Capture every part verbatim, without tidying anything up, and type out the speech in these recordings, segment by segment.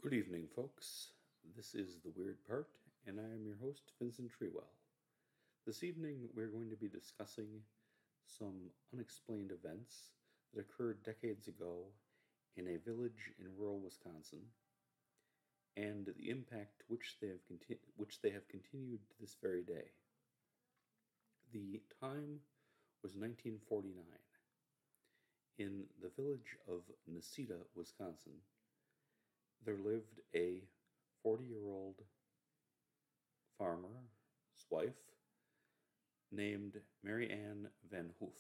Good evening, folks. This is The Weird Part, and I am your host, Vincent Treewell. This evening, we're going to be discussing some unexplained events that occurred decades ago in a village in rural Wisconsin, and the impact which they have conti- which they have continued to this very day. The time was nineteen forty-nine. In the village of Necedah, Wisconsin, there lived a forty-year-old farmer's wife named Mary Ann Van Hoof.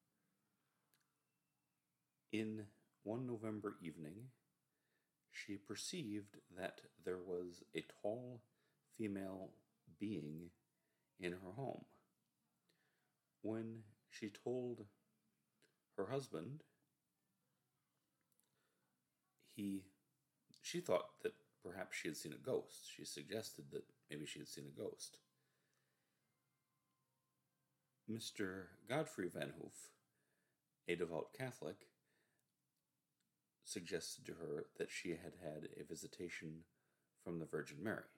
In one November evening, she perceived that there was a tall female being in her home. When she told her husband, he she thought that perhaps she had seen a ghost. She suggested that maybe she had seen a ghost. Mister Godfrey Van Hoof, a devout Catholic, suggested to her that she had had a visitation from the Virgin Mary.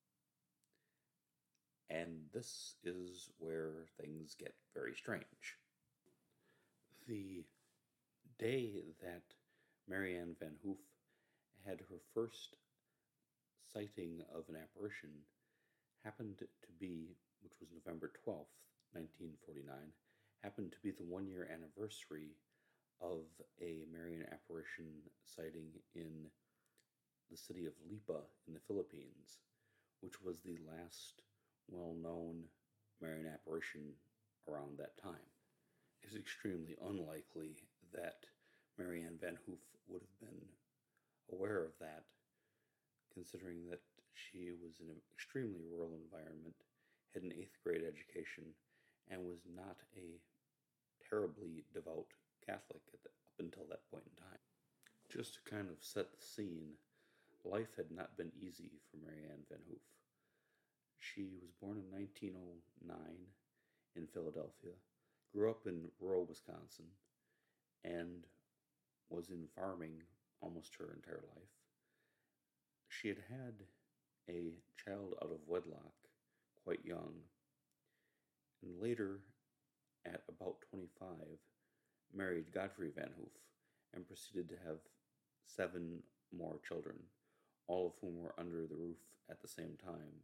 And this is where things get very strange. The day that Mary Ann Van Hoof had her first sighting of an apparition happened to be, which was November twelfth, nineteen forty-nine, happened to be the one-year anniversary of a Marian apparition sighting in the city of Lipa in the Philippines, which was the last well-known Marian apparition around that time. It is extremely unlikely that Mary Ann Van Hoof would have been aware of that, considering that she was in an extremely rural environment, had an eighth grade education, and was not a terribly devout Catholic at the, up until that point in time. Just to kind of set the scene, life had not been easy for Mary Ann Van Hoof. She was born in nineteen oh nine in Philadelphia, grew up in rural Wisconsin, and was in farming almost her entire life. She had had a child out of wedlock quite young, and later, at about twenty-five, married Godfrey Van Hoof and proceeded to have seven more children, all of whom were under the roof at the same time,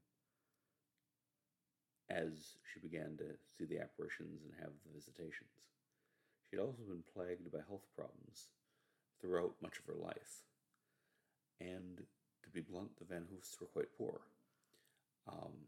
as she began to see the apparitions and have the visitations. She had also been plagued by health problems throughout much of her life, and to be blunt, the Van Hoofs were quite poor. Um,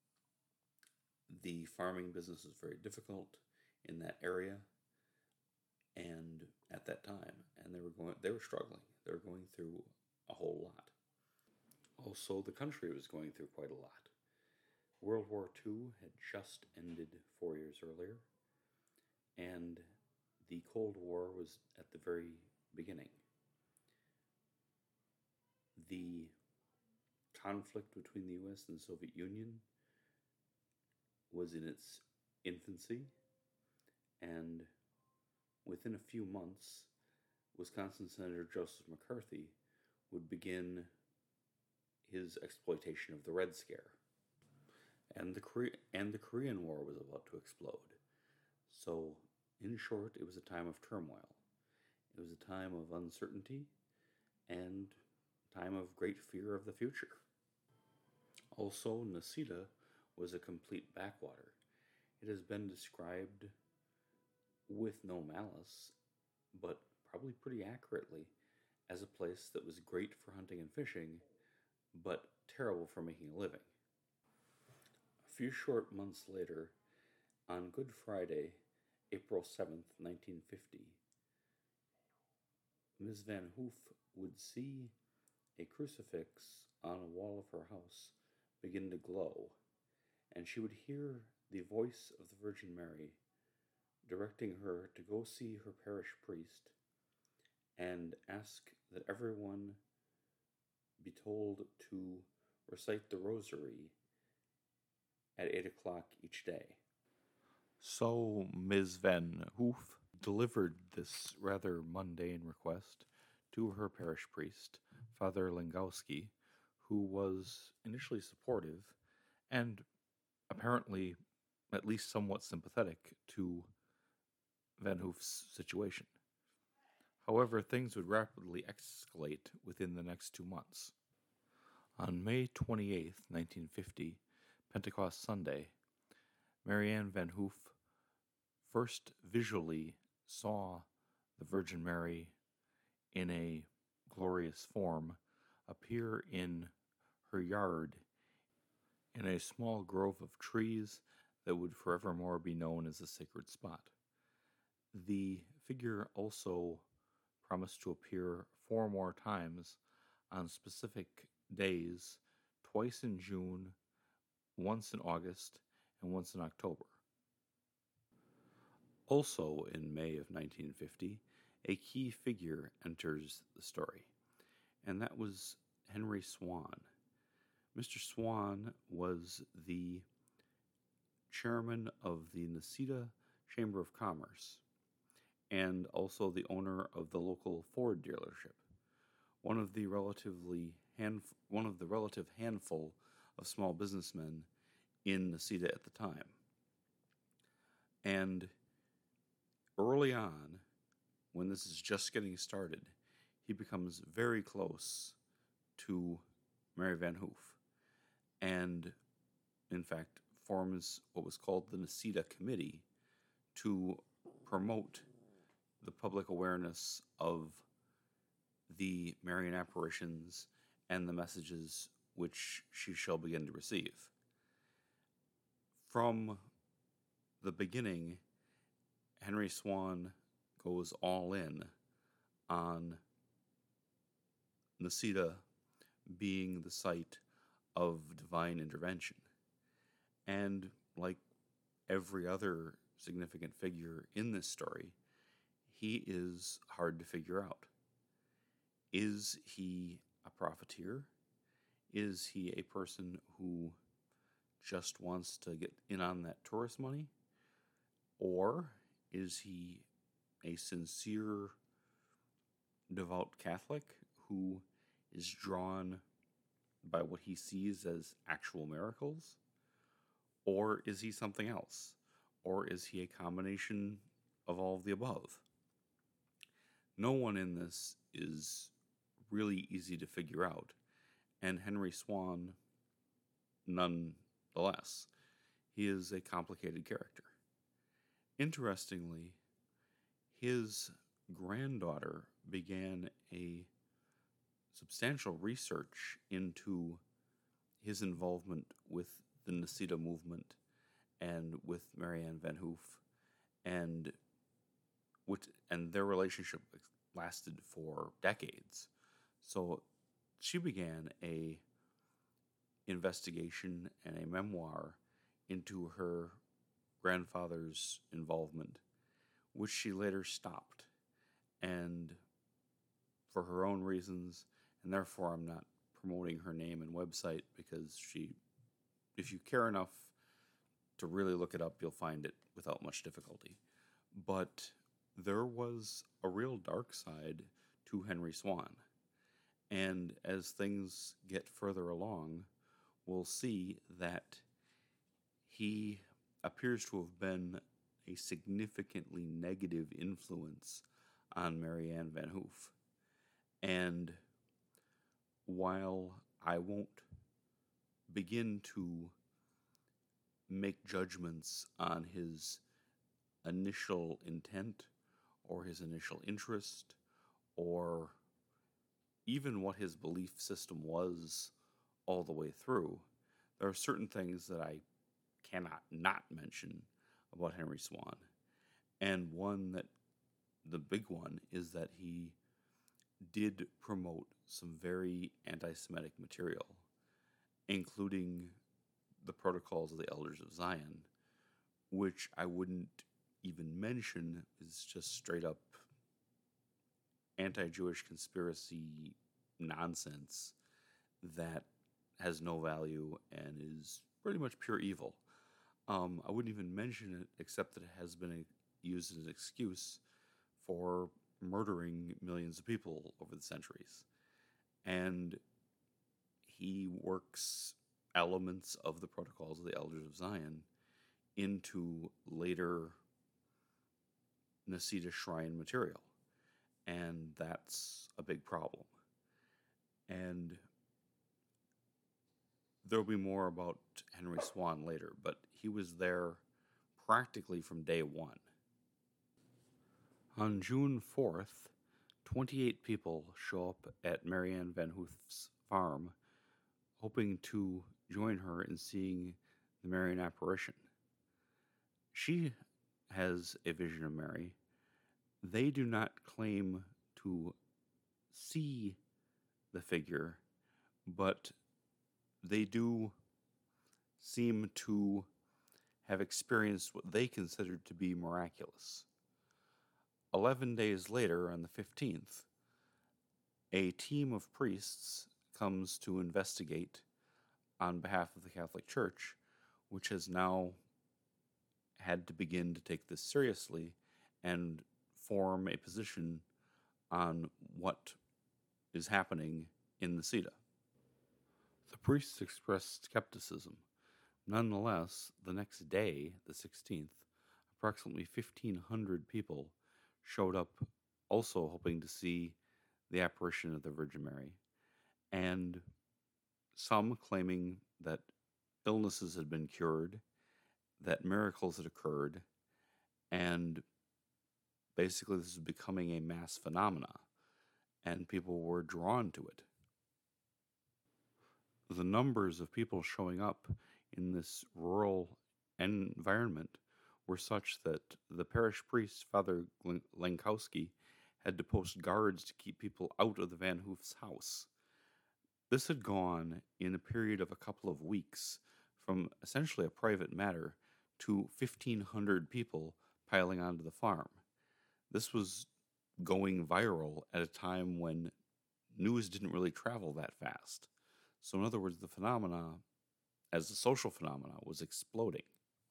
the farming business was very difficult in that area, and at that time, and they were going, they were struggling. They were going through a whole lot. Also, the country was going through quite a lot. World War Two had just ended four years earlier, and the Cold War was at the very beginning. The conflict between the U S and the Soviet Union was in its infancy, and within a few months, Wisconsin Senator Joseph McCarthy would begin his exploitation of the Red Scare. And the Kore- and the Korean War was about to explode. So, in short, it was a time of turmoil. It was a time of uncertainty and time of great fear of the future. Also, Necedah was a complete backwater. It has been described with no malice, but probably pretty accurately, as a place that was great for hunting and fishing, but terrible for making a living. A few short months later, on Good Friday, April seventh, nineteen fifty, Miz Van Hoof would see a crucifix on a wall of her house begin to glow, and she would hear the voice of the Virgin Mary directing her to go see her parish priest and ask that everyone be told to recite the rosary at eight o'clock each day. So Miz Van Hoof delivered this rather mundane request to her parish priest, Father Langowski, who was initially supportive and apparently at least somewhat sympathetic to Van Hoof's situation. However, things would rapidly escalate within the next two months. On May twenty-eighth, nineteen fifty, Pentecost Sunday, Marianne Van Hoof first visually saw the Virgin Mary in a glorious form appear in her yard in a small grove of trees that would forevermore be known as a sacred spot. The figure also promised to appear four more times on specific days, twice in June, once in August, and once in October. Also in May of nineteen fifty, a key figure enters the story, and that was Henry Swan. Mister Swan was the chairman of the Necedah Chamber of Commerce and also the owner of the local Ford dealership, one of the relatively hand, one of the relative handful of small businessmen in Necedah at the time. And early on, when this is just getting started, he becomes very close to Mary Van Hoof, and in fact forms what was called the Necedah Committee to promote the public awareness of the Marian apparitions and the messages which she shall begin to receive. From the beginning, Henry Swan goes all in on Necedah being the site of divine intervention. And like every other significant figure in this story, he is hard to figure out. Is he a profiteer? Is he a person who just wants to get in on that tourist money? Or is he a sincere, devout Catholic who is drawn by what he sees as actual miracles? Or is he something else? Or is he a combination of all of the above? No one in this is really easy to figure out, and Henry Swan nonetheless. He is a complicated character. Interestingly, his granddaughter began a substantial research into his involvement with the Necedah movement and with Marianne Van Hoof, and which and their relationship lasted for decades. So she began a investigation and a memoir into her grandfather's involvement, which she later stopped, and for her own reasons, and therefore I'm not promoting her name and website, because she, if you care enough to really look it up, you'll find it without much difficulty. But there was a real dark side to Henry Swan, and as things get further along, we'll see that he appears to have been a significantly negative influence on Marianne Van Hoof. And while I won't begin to make judgments on his initial intent or his initial interest or even what his belief system was all the way through, there are certain things that I cannot not mention about Henry Swan. And one that, the big one, is that he did promote some very anti-Semitic material, including the Protocols of the Elders of Zion, which I wouldn't even mention is just straight up anti-Jewish conspiracy nonsense that has no value and is pretty much pure evil. Um, I wouldn't even mention it except that it has been a, used as an excuse for murdering millions of people over the centuries. and he works elements of the protocols of the Elders of Zion into later Nasidah shrine material. And that's a big problem. And there'll be more about Henry Swan later, but he was there practically from day one. On June fourth, twenty-eight people show up at Marianne Van Hoof's farm, hoping to join her in seeing the Marian apparition. She has a vision of Mary. They do not claim to see the figure, but they do seem to have experienced what they considered to be miraculous. Eleven days later, on the fifteenth, a team of priests comes to investigate on behalf of the Catholic Church, which has now had to begin to take this seriously and form a position on what is happening in Nasidah. The priests expressed skepticism. Nonetheless, the next day, the sixteenth, approximately fifteen hundred people showed up also hoping to see the apparition of the Virgin Mary, and some claiming that illnesses had been cured, that miracles had occurred, and basically this is becoming a mass phenomena, and people were drawn to it. The numbers of people showing up in this rural environment were such that the parish priest, Father Lenkowski, had to post guards to keep people out of the Van Hoof's house. This had gone in a period of a couple of weeks from essentially a private matter to fifteen hundred people piling onto the farm. This was going viral at a time when news didn't really travel that fast. So in other words, the phenomena, as a social phenomena, was exploding.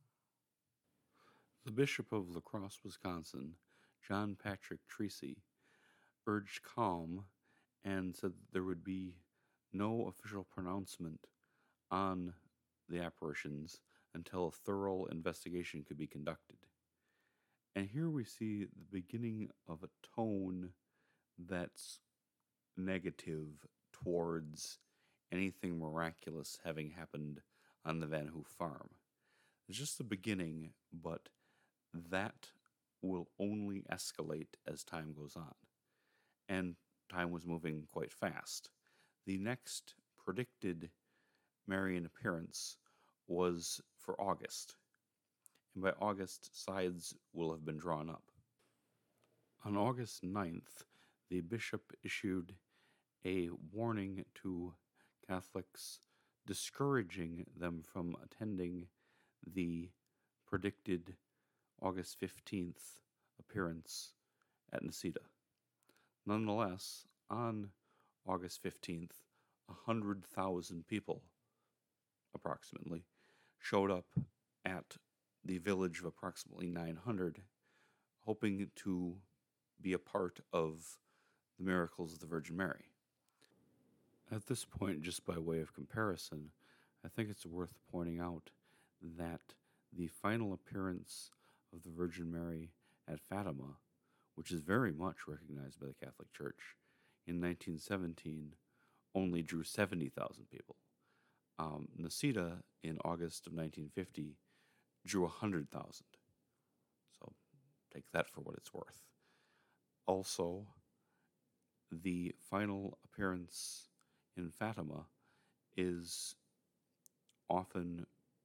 The Bishop of La Crosse, Wisconsin, John Patrick Treacy, urged calm and said that there would be no official pronouncement on the apparitions until a thorough investigation could be conducted. And here we see the beginning of a tone that's negative towards anything miraculous having happened on the Van Hoof farm. It's just the beginning, but that will only escalate as time goes on. And time was moving quite fast. The next predicted Marian appearance was for August, and by August, sides will have been drawn up. On August ninth, the bishop issued a warning to Catholics, discouraging them from attending the predicted August fifteenth appearance at Nasidah. Nonetheless, on August fifteenth, one hundred thousand people, approximately, showed up at the village of approximately nine hundred, hoping to be a part of the miracles of the Virgin Mary. At this point, just by way of comparison, I think it's worth pointing out that the final appearance of the Virgin Mary at Fatima, which is very much recognized by the Catholic Church, in nineteen seventeen only drew seventy thousand people. Um, Nasidah in August of nineteen fifty drew one hundred thousand. So take that for what it's worth. Also, the final appearance in Fatima is often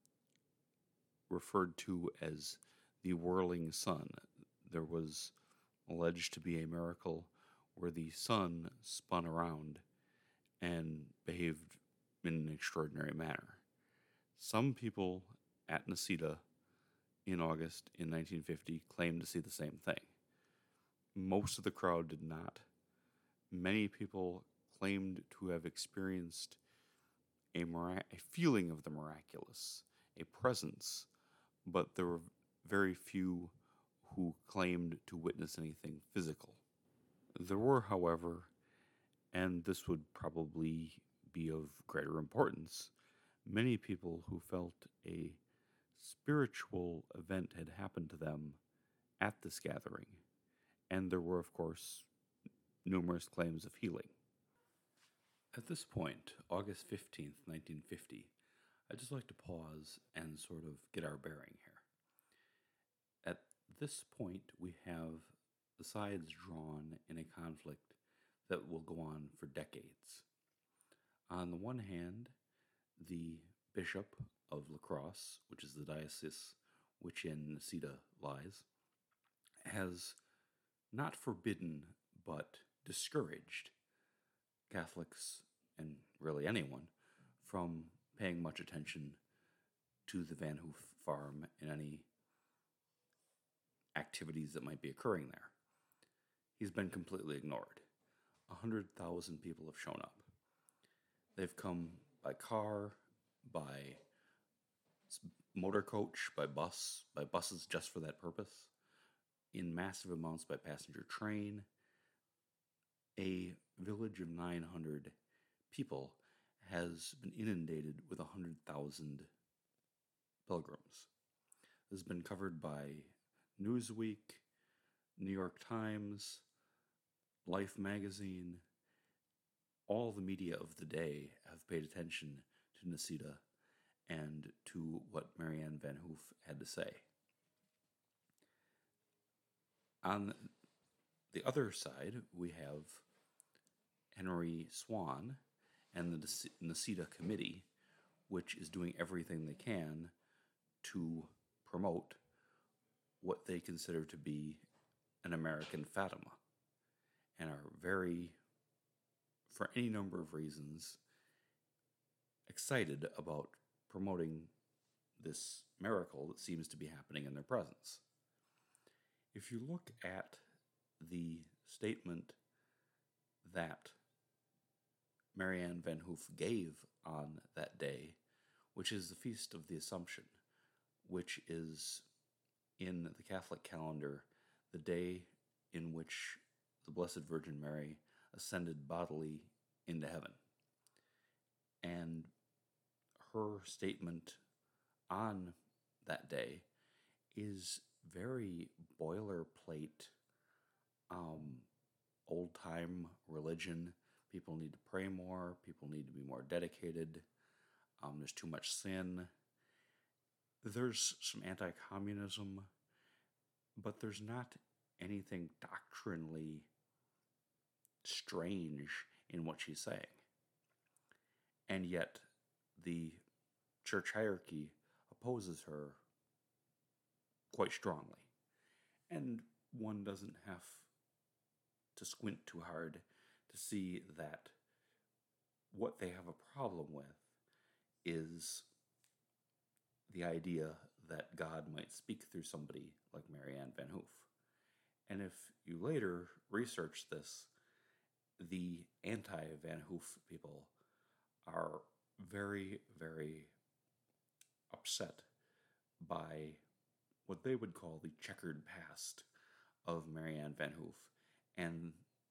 referred to as the whirling sun. There was alleged to be a miracle where the sun spun around and behaved in an extraordinary manner. Some people at Nasidah in August in nineteen fifty claimed to see the same thing. Most of the crowd did not. Many people claimed to have experienced a, mira- a feeling of the miraculous, a presence, but there were very few who claimed to witness anything physical. There were, however, and this would probably be of greater importance. Many people who felt a spiritual event had happened to them at this gathering, and there were, of course, numerous claims of healing. At this point, August fifteenth, nineteen fifty, I'd just like to pause and sort of get our bearing here. At this point, we have the sides drawn in a conflict that will go on for decades. On the one hand, the bishop of La Crosse, which is the diocese which in Necedah lies, has not forbidden but discouraged Catholics, and really anyone, from paying much attention to the Van Hoof farm and any activities that might be occurring there. He's been completely ignored. A hundred thousand people have shown up. They've come by car, by motor coach, by bus, by buses just for that purpose, in massive amounts by passenger train. A village of nine hundred people has been inundated with one hundred thousand pilgrims. This has been covered by Newsweek, New York Times, Life magazine. All the media of the day have paid attention to Necedah and to what Marianne Van Hoof had to say. On the other side, we have Henry Swan and the Necedah Committee, which is doing everything they can to promote what they consider to be an American Fatima, and are very, for any number of reasons, excited about promoting this miracle that seems to be happening in their presence. If you look at the statement that Marianne Van Hoof gave on that day, which is the Feast of the Assumption, which is in the Catholic calendar the day in which the Blessed Virgin Mary ascended bodily into heaven. And her statement on that day is very boilerplate, um, old-time religion. People need to pray more. People need to be more dedicated. Um, there's too much sin. There's some anti-communism, but there's not anything doctrinally strange in what she's saying. And yet, the church hierarchy opposes her quite strongly. And one doesn't have to squint too hard to see that what they have a problem with is the idea that God might speak through somebody like Marianne Van Hoof. And if you later research this, the anti-Van Hoof people are very, very upset by what they would call the checkered past of Marianne Van Hoof, and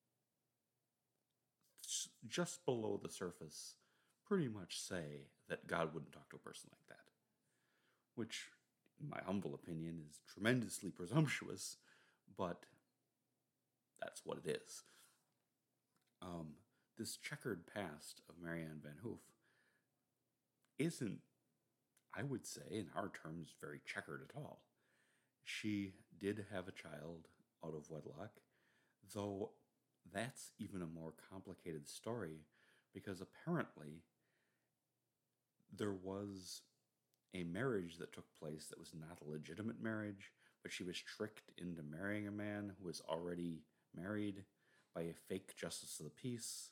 just below the surface pretty much say that God wouldn't talk to a person like that, which, in my humble opinion, is tremendously presumptuous, but that's what it is. Um, this checkered past of Marianne Van Hoof isn't, I would say, in our terms, very checkered at all. She did have a child out of wedlock, though that's even a more complicated story, because apparently there was a marriage that took place that was not a legitimate marriage, but she was tricked into marrying a man who was already married by a fake justice of the peace.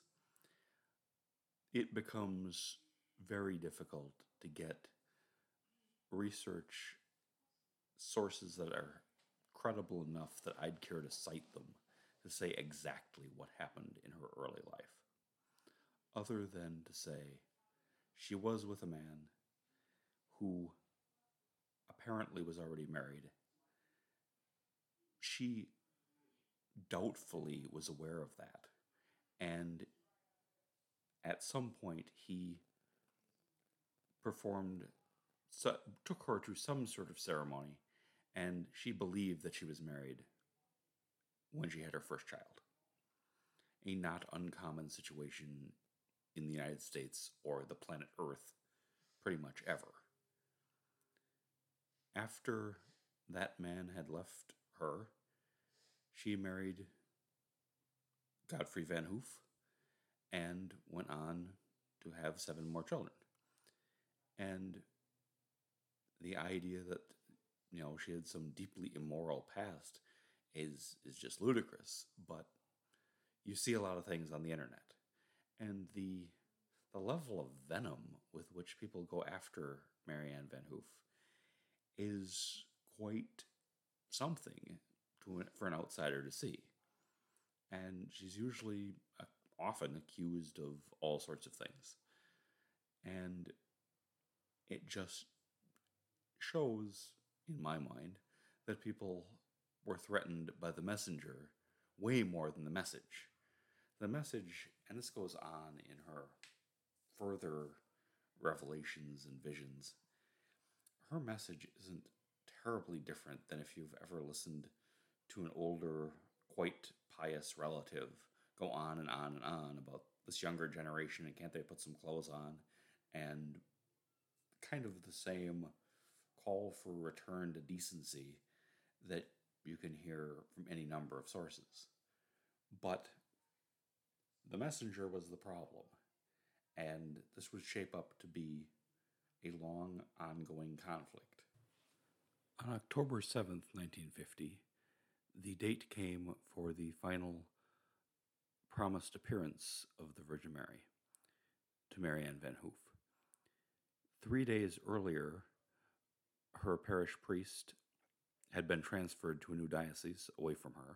It becomes very difficult to get research sources that are credible enough that I'd care to cite them to say exactly what happened in her early life, other than to say she was with a man who apparently was already married. She doubtfully was aware of that, and at some point he performed, so, took her to some sort of ceremony, and she believed that she was married when she had her first child. A not uncommon situation in the United States or the planet Earth pretty much ever. After that man had left her, she married Godfrey Van Hoof and went on to have seven more children. And the idea that, you know, she had some deeply immoral past is is just ludicrous. But you see a lot of things on the internet, and the the level of venom with which people go after Marianne Van Hoof is quite something to for an outsider to see. And she's usually uh, often accused of all sorts of things. And it just shows, in my mind, that people were threatened by the messenger way more than the message. The message, and this goes on in her further revelations and visions, her message isn't terribly different than if you've ever listened to an older, quite pious relative go on and on and on about this younger generation and can't they put some clothes on, and kind of the same call for return to decency that you can hear from any number of sources. But the messenger was the problem, and this would shape up to be a long, ongoing conflict. On October seventh, nineteen fifty, the date came for the final promised appearance of the Virgin Mary to Marianne Van Hoof. Three days earlier, her parish priest had been transferred to a new diocese away from her,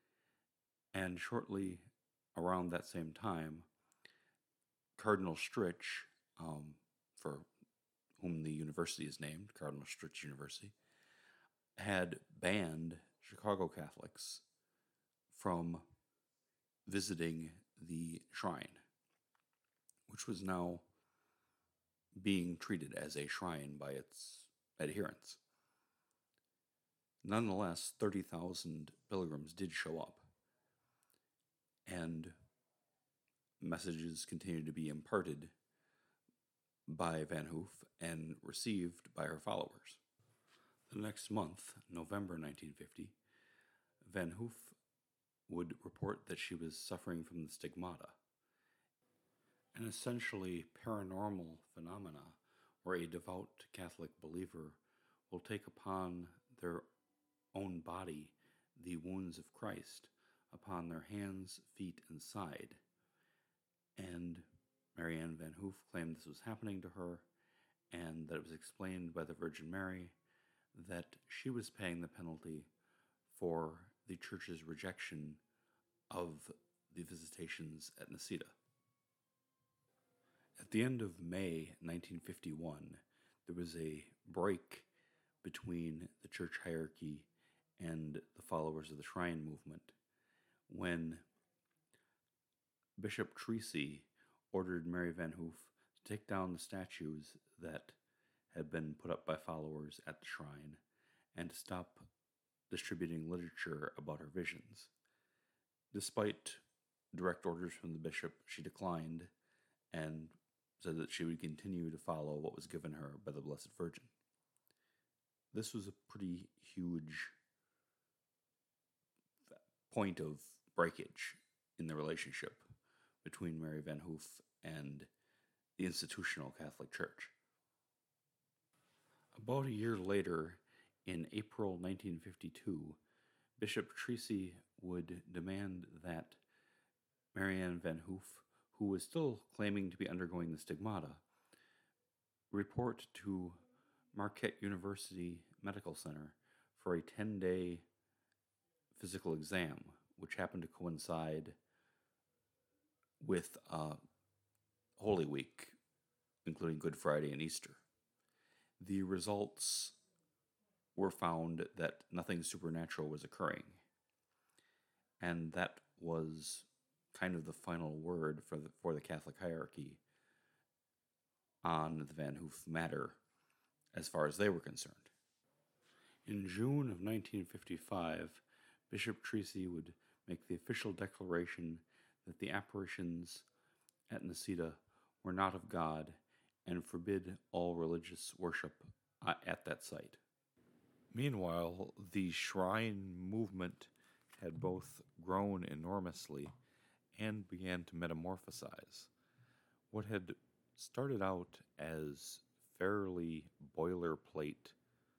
and shortly around that same time, Cardinal Stritch, um, for whom the university is named, Cardinal Stritch University, had banned Chicago Catholics from visiting the shrine, which was now being treated as a shrine by its adherents. Nonetheless, thirty thousand pilgrims did show up, and messages continued to be imparted by Van Hoof and received by her followers. The next month, November nineteen fifty, Van Hoof would report that she was suffering from the stigmata, an essentially paranormal phenomena where a devout Catholic believer will take upon their own body the wounds of Christ upon their hands, feet, and side. And Marianne Van Hoof claimed this was happening to her, and that it was explained by the Virgin Mary that she was paying the penalty for the Church's rejection of the visitations at Nisida. At the end of May nineteen fifty-one, there was a break between the church hierarchy and the followers of the Shrine movement when Bishop Treacy ordered Mary Van Hoof to take down the statues that had been put up by followers at the shrine and to stop distributing literature about her visions. Despite direct orders from the bishop, she declined and said that she would continue to follow what was given her by the Blessed Virgin. This was a pretty huge point of breakage in the relationship between Mary Van Hoof and the institutional Catholic Church. About a year later, in April nineteen fifty-two, Bishop Treacy would demand that Marianne Van Hoof, who was still claiming to be undergoing the stigmata, report to Marquette University Medical Center for a ten-day physical exam, which happened to coincide with uh, Holy Week, including Good Friday and Easter. The results were found that nothing supernatural was occurring, and that was kind of the final word for the, for the Catholic hierarchy on the Van Hoof matter as far as they were concerned. In June of nineteen fifty-five, Bishop Treacy would make the official declaration that the apparitions at Necedah were not of God and forbid all religious worship at that site. Meanwhile, the shrine movement had both grown enormously and began to metamorphosize. What had started out as fairly boilerplate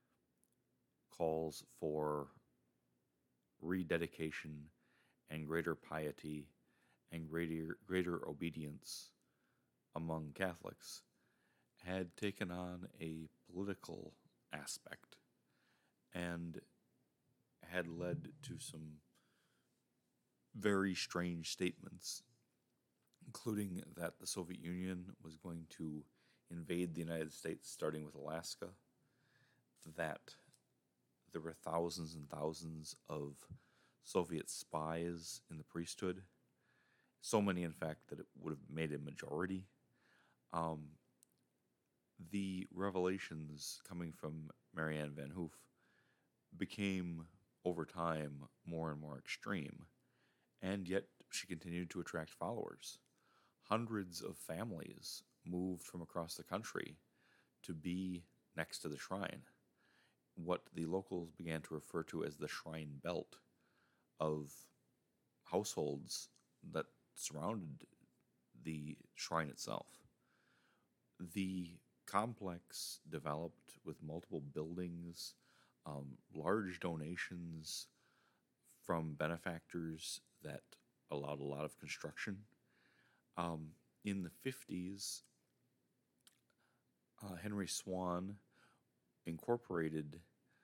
calls for rededication and greater piety and greater, greater obedience among Catholics had taken on a political aspect and had led to some very strange statements, including that the Soviet Union was going to invade the United States, starting with Alaska, that there were thousands and thousands of Soviet spies in the priesthood, so many, in fact, that it would have made a majority. Um, the revelations coming from Marianne Van Hoof became, over time, more and more extreme, and yet she continued to attract followers. Hundreds of families moved from across the country to be next to the shrine, what the locals began to refer to as the shrine belt of households that surrounded the shrine itself. The complex developed with multiple buildings, um, large donations from benefactors that allowed a lot of construction. Um, in the fifties, uh, Henry Swan incorporated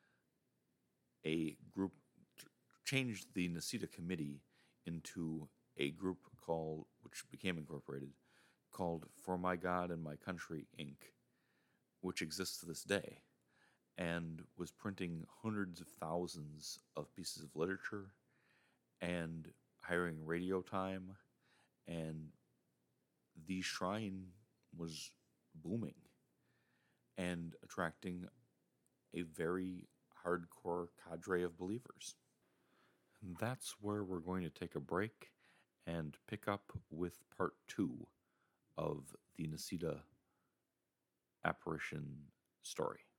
a group, changed the Necedah Committee into a group called, which became incorporated, called For My God and My Country, Incorporated, which exists to this day, and was printing hundreds of thousands of pieces of literature and hiring radio time, and the shrine was booming and attracting a very hardcore cadre of believers. And that's where we're going to take a break and pick up with part two of the Necedah apparition story.